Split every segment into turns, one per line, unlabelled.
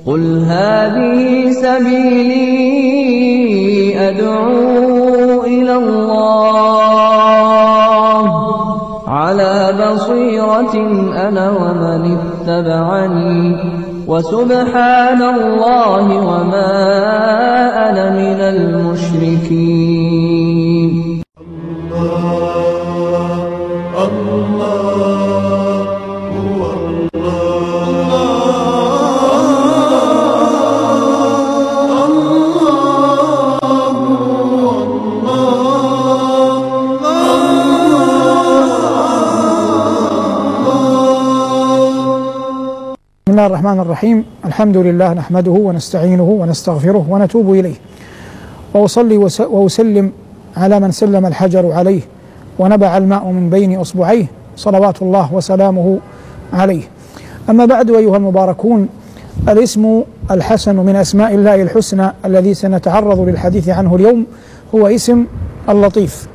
قل هذه سبيلي أدعو إلى الله على بصيرة أنا ومن اتبعني وسبحان الله وما أنا من المشركين.
بسم الله الرحمن الرحيم. الحمد لله نحمده ونستعينه ونستغفره ونتوب إليه، وأصلي وأسلم على من سلم الحجر عليه ونبع الماء من بين أصبعيه، صلوات الله وسلامه عليه. أما بعد، أيها المباركون، الاسم الحسن من أسماء الله الحسنى الذي سنتعرض للحديث عنه اليوم هو اسم اللطيف.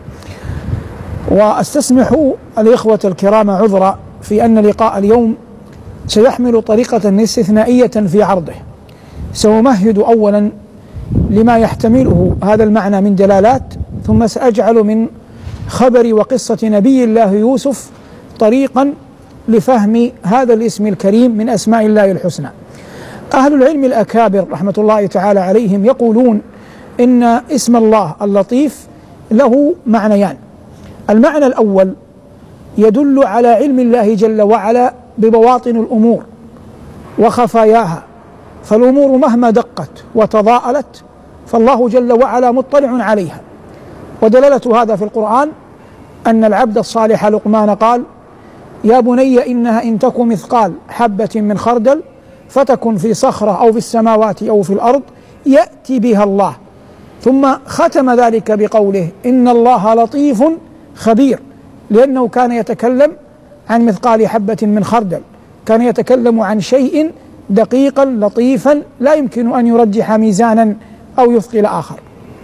وأستسمح الإخوة الكرام عذرا في أن لقاء اليوم سيحمل طريقة استثنائية في عرضه. سأمهد أولا لما يحتمله هذا المعنى من دلالات، ثم سأجعل من خبر وقصة نبي الله يوسف طريقا لفهم هذا الاسم الكريم من أسماء الله الحسنى. أهل العلم الأكابر رحمة الله تعالى عليهم يقولون إن اسم الله اللطيف له معنيان. المعنى الأول يدل على علم الله جل وعلا ببواطن الأمور وخفاياها، فالأمور مهما دقت وتضاءلت فالله جل وعلا مطلع عليها. ودلالة هذا في القرآن أن العبد الصالح لقمان قال: يا بني إنها إن تك مثقال حبة من خردل فتكن في صخرة أو في السماوات أو في الأرض يأتي بها الله. ثم ختم ذلك بقوله: إن الله لطيف خبير، لأنه كان يتكلم عن مثقال حبة من خردل، كان يتكلم عن شيء دقيقا لطيفا لا يمكن أن يرجح ميزانا أو يثقل آخر.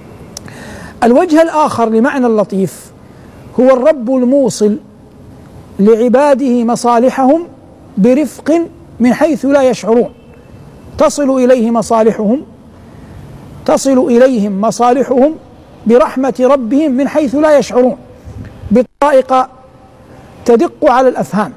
الوجه الآخر لمعنى اللطيف هو الرب الموصل لعباده مصالحهم برفق من حيث لا يشعرون، تصل إليهم مصالحهم برحمة ربهم من حيث لا يشعرون، بطرائق تدق على الأفهام.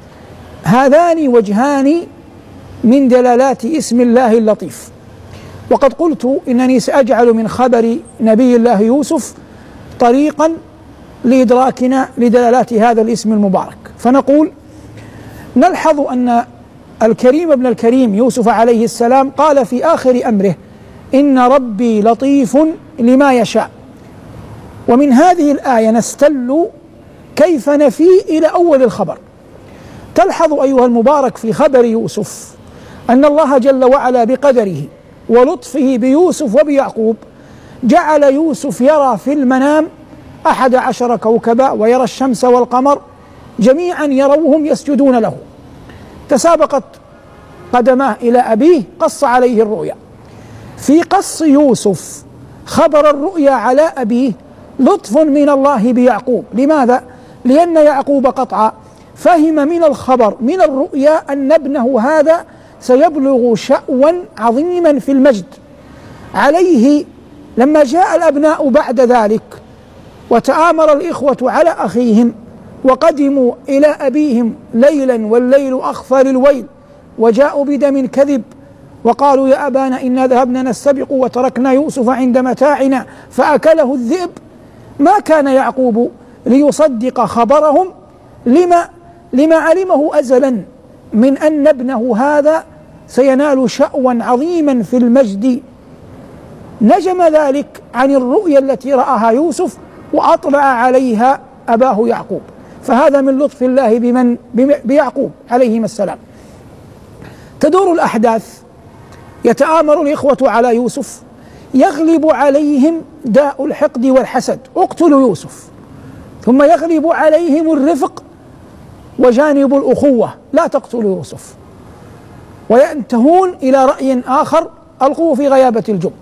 هذان وجهان من دلالات اسم الله اللطيف. وقد قلت إنني سأجعل من خبر نبي الله يوسف طريقا لإدراكنا لدلالات هذا الاسم المبارك. فنقول: نلحظ أن الكريم ابن الكريم يوسف عليه السلام قال في آخر أمره: إن ربي لطيف لما يشاء. ومن هذه الآية نستل كيف نفي إلى أول الخبر. تلحظ أيها المبارك في خبر يوسف أن الله جل وعلا بقدره ولطفه بيوسف وبيعقوب جعل يوسف يرى في المنام 11 كوكبا، ويرى الشمس والقمر جميعا يروهم يسجدون له. تسابقت قدماه إلى أبيه، قص عليه الرؤيا. في قص يوسف خبر الرؤيا على أبيه لطف من الله بيعقوب. لماذا؟ لأن يعقوب قطعا فهم من الخبر من الرؤيا أن ابنه هذا سيبلغ شأوا عظيما في المجد عليه. لما جاء الأبناء بعد ذلك وتآمر الإخوة على أخيهم وقدموا إلى أبيهم ليلا والليل أخفى للويل، وجاءوا بدم كذب وقالوا: يا أبانا إنا ذهبنا نستبق وتركنا يوسف عند متاعنا فأكله الذئب، ما كان يعقوب ليصدق خبرهم لما علمه أزلا من أن ابنه هذا سينال شأوا عظيما في المجد. نجم ذلك عن الرؤيا التي رآها يوسف وأطلع عليها أباه يعقوب. فهذا من لطف الله بيعقوب عليهما السلام. تدور الأحداث، يتآمر الإخوة على يوسف، يغلب عليهم داء الحقد والحسد: اقتلوا يوسف. ثم يغلب عليهم الرفق وجانب الأخوة: لا تقتلوا يوسف. وينتهون إلى رأي آخر: ألقوه في غيابة الجب.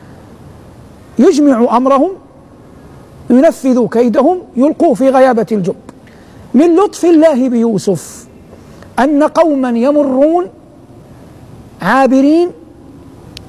يجمع أمرهم، ينفذوا كيدهم، يلقوه في غيابة الجب. من لطف الله بيوسف أن قوما يمرون عابرين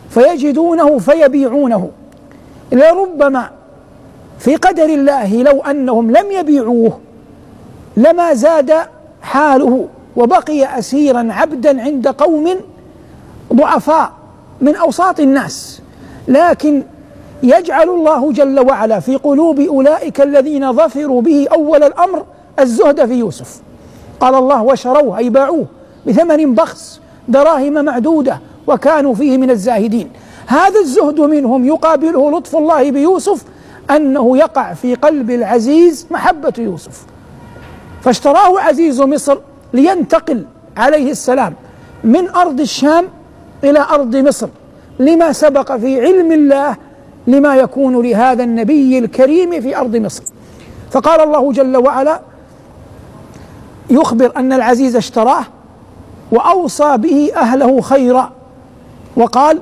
فيجدونه فيبيعونه. لربما في قدر الله لو أنهم لم يبيعوه لما زاد حاله وبقي أسيرا عبدا عند قوم ضعفاء من أوساط الناس، لكن يجعل الله جل وعلا في قلوب أولئك الذين ظفروا به أول الأمر الزهد في يوسف. قال الله: وشروه أي باعوه بثمن بخس دراهم معدودة وكانوا فيه من الزاهدين. هذا الزهد منهم يقابله لطف الله بيوسف أنه يقع في قلب العزيز محبة يوسف، فاشتراه عزيز مصر لينتقل عليه السلام من أرض الشام إلى أرض مصر، لما سبق في علم الله لما يكون لهذا النبي الكريم في أرض مصر. فقال الله جل وعلا يخبر أن العزيز اشتراه وأوصى به أهله خيرا، وقال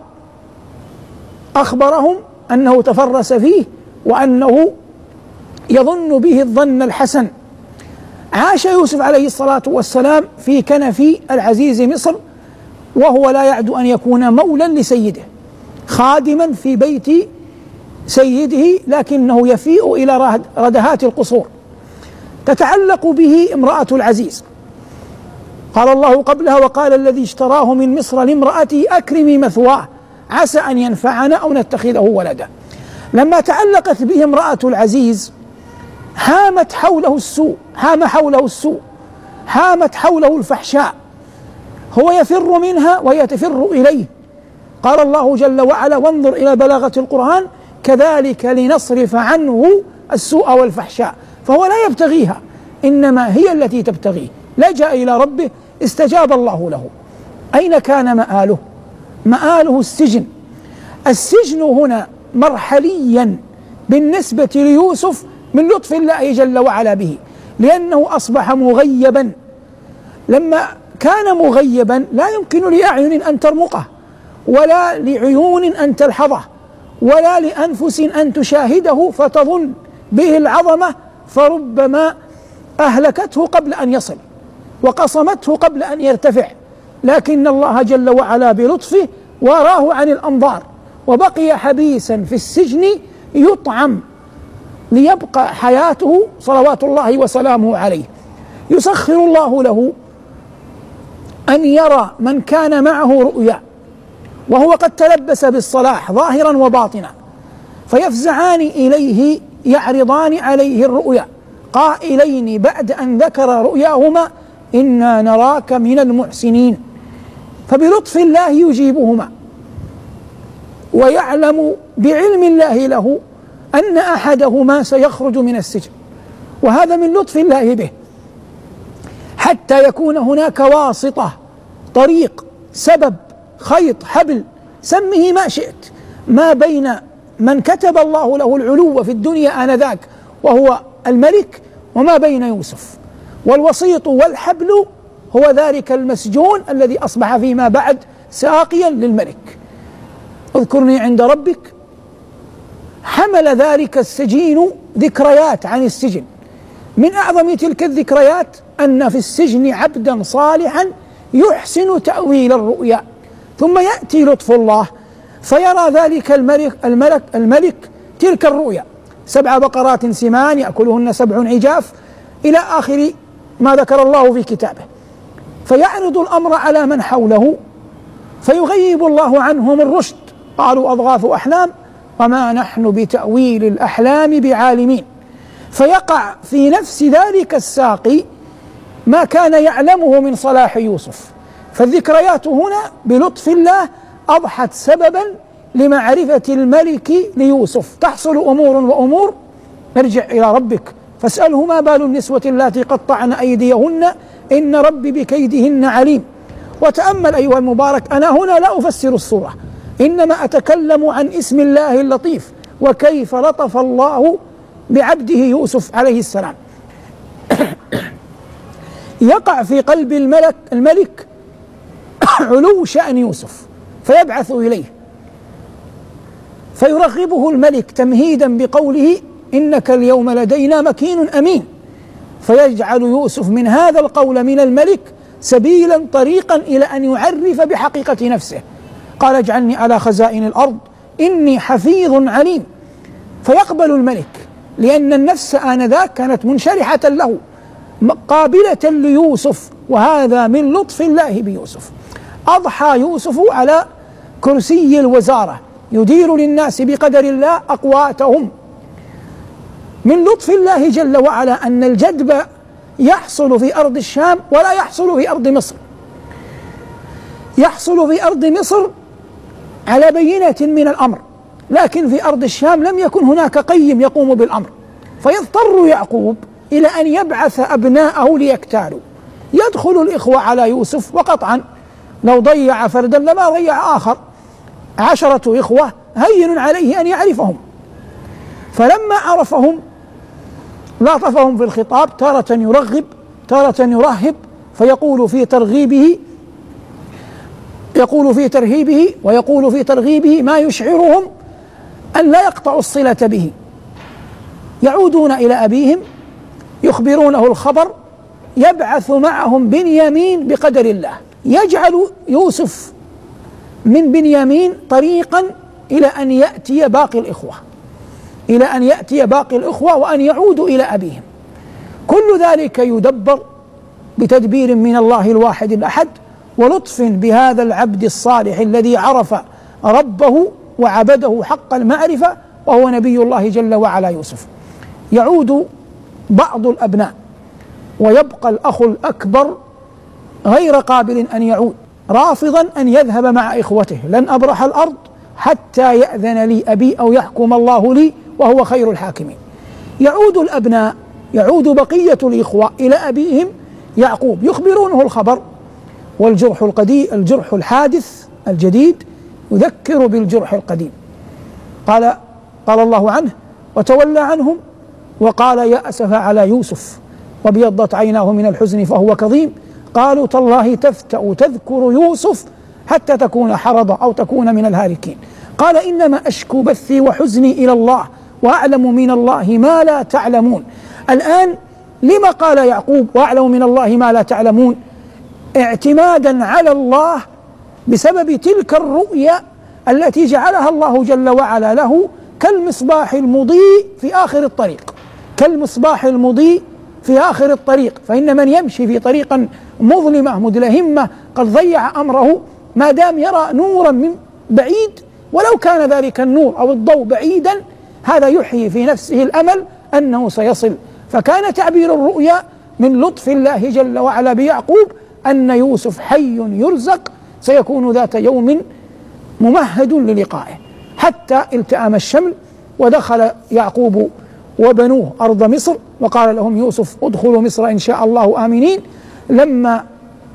أخبرهم أنه تفرس فيه وأنه يظن به الظن الحسن. عاش يوسف عليه الصلاة والسلام في كنف العزيز مصر، وهو لا يعد أن يكون مولا لسيده خادما في بيت سيده، لكنه يفيء إلى ردهات القصور تتعلق به امرأة العزيز. قال الله قبلها: وقال الذي اشتراه من مصر لامرأته أكرمي مثواه عسى أن ينفعنا أو نتخذه ولدا. لما تعلقت به امرأة العزيز هام حوله السوء، هامت حوله الفحشاء، هو يفر منها وهي تفر إليه. قال الله جل وعلا: وانظر إلى بلاغة القرآن كذلك لنصرف عنه السوء والفحشاء، فهو لا يبتغيها إنما هي التي تبتغيه. لجأ إلى ربه استجاب الله له. أين كان مآله؟ مآله السجن. السجن هنا مرحليا بالنسبة ليوسف من لطف الله جل وعلا به، لأنه أصبح مغيبا. لما كان مغيبا لا يمكن لأعين أن ترمقه، ولا لعيون أن تلحظه، ولا لأنفس أن تشاهده فتظن به العظمة، فربما أهلكته قبل أن يصل وقصمته قبل أن يرتفع. لكن الله جل وعلا بلطفه وراه عن الأنظار، وبقي حبيسا في السجن يطعم ليبقى حياته صلوات الله وسلامه عليه. يسخر الله له أن يرى من كان معه رؤيا وهو قد تلبس بالصلاح ظاهرا وباطنا، فيفزعان إليه يعرضان عليه الرؤيا قائلين بعد أن ذكر رؤياهما: إنا نراك من المحسنين. فبلطف الله يجيبهما، ويعلم بعلم الله له أن أحدهما سيخرج من السجن، وهذا من لطف الله به، حتى يكون هناك واسطة، طريق، سبب، خيط، حبل، سمه ما شئت، ما بين من كتب الله له العلو في الدنيا آنذاك وهو الملك وما بين يوسف. والوسيط والحبل هو ذلك المسجون الذي أصبح فيما بعد ساقيا للملك. اذكرني عند ربك. حمل ذلك السجين ذكريات عن السجن، من أعظم تلك الذكريات أن في السجن عبدا صالحا يحسن تأويل الرؤيا، ثم يأتي لطف الله فيرى ذلك الملك تلك الرؤيا: 7 بقرات سمان يأكلهن 7 عجاف إلى آخر ما ذكر الله في كتابه، فيعرض الأمر على من حوله فيغيب الله عنهم الرشد. قالوا أضغاث أحلام وما نحن بتأويل الأحلام بعالمين. فيقع في نفس ذلك الساقي ما كان يعلمه من صلاح يوسف. فالذكريات هنا بلطف الله أضحت سببا لمعرفة الملك ليوسف. تحصل أمور وأمور. ارجع إلى ربك فاسأله ما بال النسوة اللاتي قطعن أيديهن إن ربي بكيدهن عليم. وتأمل أيها المبارك، أنا هنا لا أفسر الصورة، إنما أتكلم عن اسم الله اللطيف وكيف لطف الله بعبده يوسف عليه السلام. يقع في قلب الملك علو شأن يوسف فيبعث إليه فيرغبه الملك تمهيدا بقوله: إنك اليوم لدينا مكين أمين. فيجعل يوسف من هذا القول من الملك سبيلا طريقا إلى أن يعرف بحقيقة نفسه. قال اجعلني على خزائن الأرض إني حفيظ عليم، فيقبل الملك لأن النفس آنذاك كانت منشرحة له قابلة ليوسف، وهذا من لطف الله بيوسف. أضحى يوسف على كرسي الوزارة يدير للناس بقدر الله أقواتهم. من لطف الله جل وعلا أن الجدب يحصل في أرض الشام ولا يحصل في أرض مصر. يحصل في أرض مصر على بينة من الأمر، لكن في أرض الشام لم يكن هناك قيم يقوم بالأمر، فيضطر يعقوب إلى أن يبعث أبناءه ليكتالوا. يدخل الإخوة على يوسف، وقطعا لو ضيع فردا لما ضيع آخر. 10 إخوة هين عليه أن يعرفهم، فلما عرفهم لاطفهم في الخطاب، تارة يرغب تارة يرهب، فيقول في ترغيبه ويقول في ترغيبه ما يشعرهم أن لا يقطعوا الصلة به. يعودون إلى أبيهم يخبرونه الخبر، يبعث معهم بنيامين بقدر الله، يجعل يوسف من بنيامين طريقا إلى أن يأتي باقي الإخوة وأن يعودوا إلى أبيهم. كل ذلك يدبر بتدبير من الله الواحد الأحد، ولطف بهذا العبد الصالح الذي عرف ربه وعبده حق المعرفة، وهو نبي الله جل وعلا يوسف. يعود بعض الأبناء ويبقى الأخ الأكبر غير قابل أن يعود، رافضا أن يذهب مع إخوته. لن أبرح الأرض حتى يأذن لي أبي أو يحكم الله لي وهو خير الحاكمين. يعود الأبناء، يعود بقية الإخوة إلى أبيهم يعقوب، يخبرونه الخبر، الجرح الحادث الجديد يذكر بالجرح القديم. قال الله عنه: وتولى عنهم وقال يا أسف على يوسف وابيضت عيناه من الحزن فهو كظيم. قالوا تالله تفتأ تذكر يوسف حتى تكون حرضا أو تكون من الهالكين. قال إنما أشكو بثي وحزني إلى الله وأعلم من الله ما لا تعلمون. الآن لما قال يعقوب وأعلم من الله ما لا تعلمون؟ اعتمادا على الله بسبب تلك الرؤيا التي جعلها الله جل وعلا له كالمصباح المضيء في آخر الطريق، كالمصباح المضيء في آخر الطريق. فإن من يمشي في طريق مظلمة مدلهمة قد ضيع أمره ما دام يرى نورا من بعيد، ولو كان ذلك النور أو الضوء بعيدا هذا يحيي في نفسه الأمل أنه سيصل. فكان تعبير الرؤيا من لطف الله جل وعلا بيعقوب أن يوسف حي يرزق سيكون ذات يوم ممهد للقائه. حتى التأم الشمل ودخل يعقوب وبنوه أرض مصر، وقال لهم يوسف ادخلوا مصر إن شاء الله آمنين. لما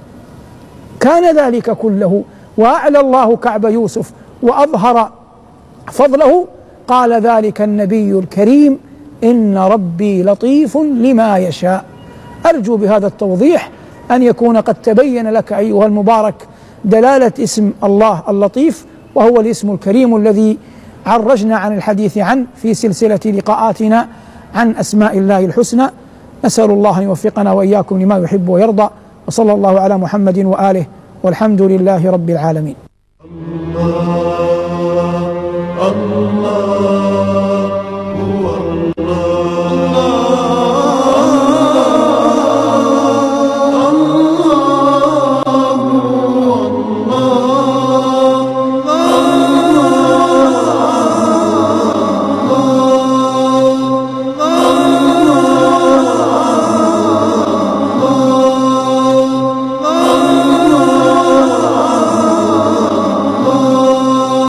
كان ذلك كله وأعلى الله كعب يوسف وأظهر فضله، قال ذلك النبي الكريم إن ربي لطيف لما يشاء. أرجو بهذا التوضيح أن يكون قد تبين لك أيها المبارك دلالة اسم الله اللطيف، وهو الاسم الكريم الذي عرجنا عن الحديث عنه في سلسلة لقاءاتنا عن أسماء الله الحسنى. نسأل الله أن يوفقنا وإياكم لما يحب ويرضى، وصلى الله على محمد وآله، والحمد لله رب العالمين.